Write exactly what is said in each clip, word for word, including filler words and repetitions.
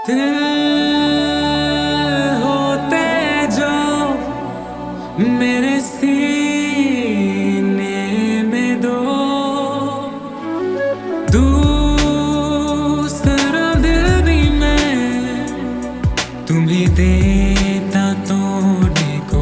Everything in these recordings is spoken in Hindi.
दिल होते जो मेरे सीने में दो, दूसरा दिल भी मैं तुम्हें देता तोड़ने को।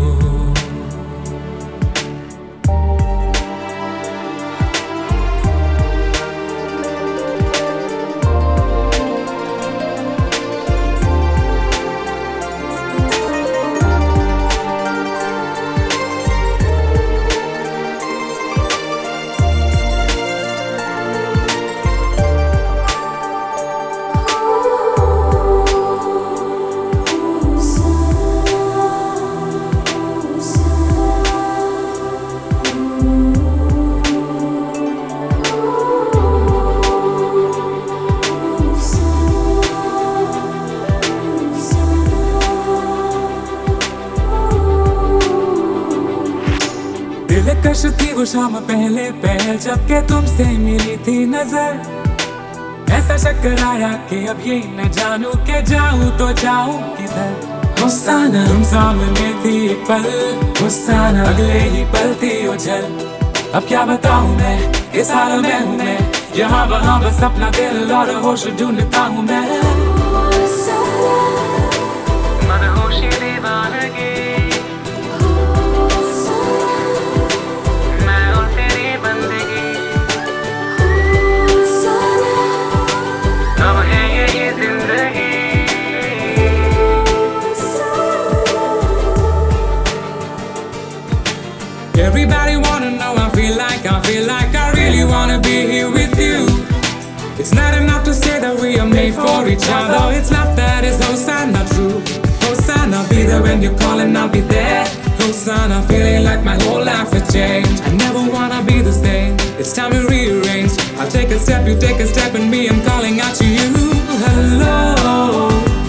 दिलकश थी वो शाम पहले पहल जब के तुमसे मिली थी नजर। ऐसा चक्कर आया कि अब ये न जानू के जाऊं तो जाऊं किधर। हुस्साना तुम सामने थी पल, हुस्साना अगले ही पल थी उछल। अब क्या बताऊं मैं, इस हाल में हूँ मैं, यहाँ वहाँ बस अपना दिल और होश ढूंढता हूँ मैं। मनहोशी दीवानगी Everybody wanna know, I feel like, I feel like I really wanna be here with you. It's not enough to say that we are made for each other. It's love that is Hosanna true. Hosanna, be there when you call and I'll be there. Hosanna, feeling like my whole life has changed. I never wanna be the same. It's time to rearrange. I'll take a step, you take a step, and me, I'm calling out to you. Hello.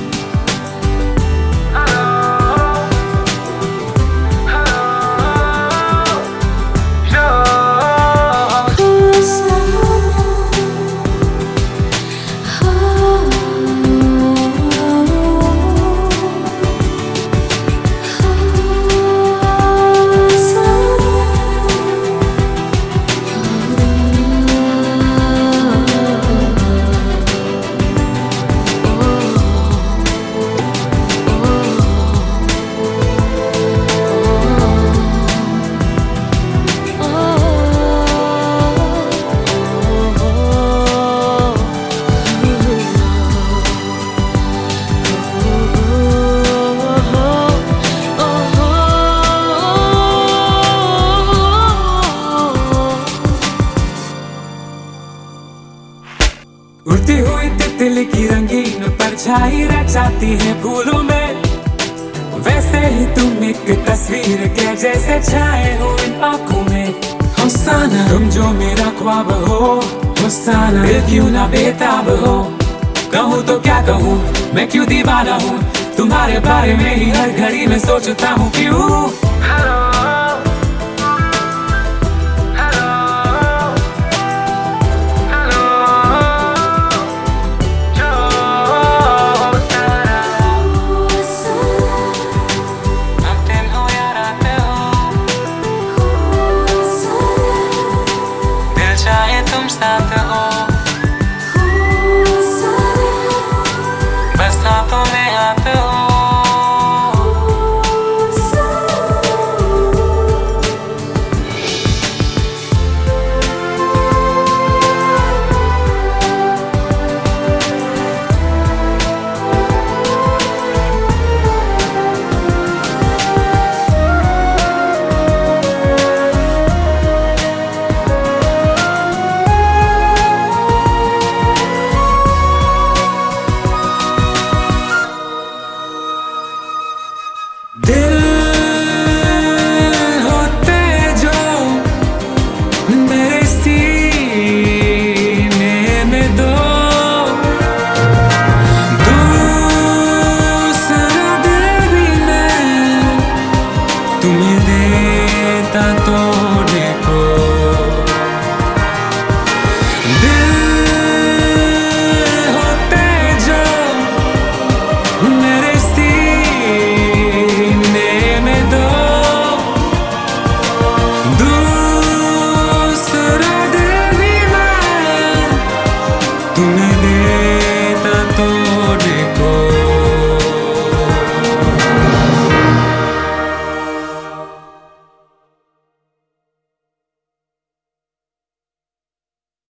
उड़ती हुई तितली की रंगीन परछाई रह जाती है फूलों में। वैसे ही तुम एक तस्वीर के जैसे छाए हो इन आँखों में। हुस्साना तुम जो मेरा ख्वाब हो, हुस्साना दिल क्यों ना बेताब हो। कहूँ तो क्या कहूँ, मैं क्यों दीवाना हूँ, तुम्हारे बारे में ही हर घड़ी में सोचता हूँ क्यों।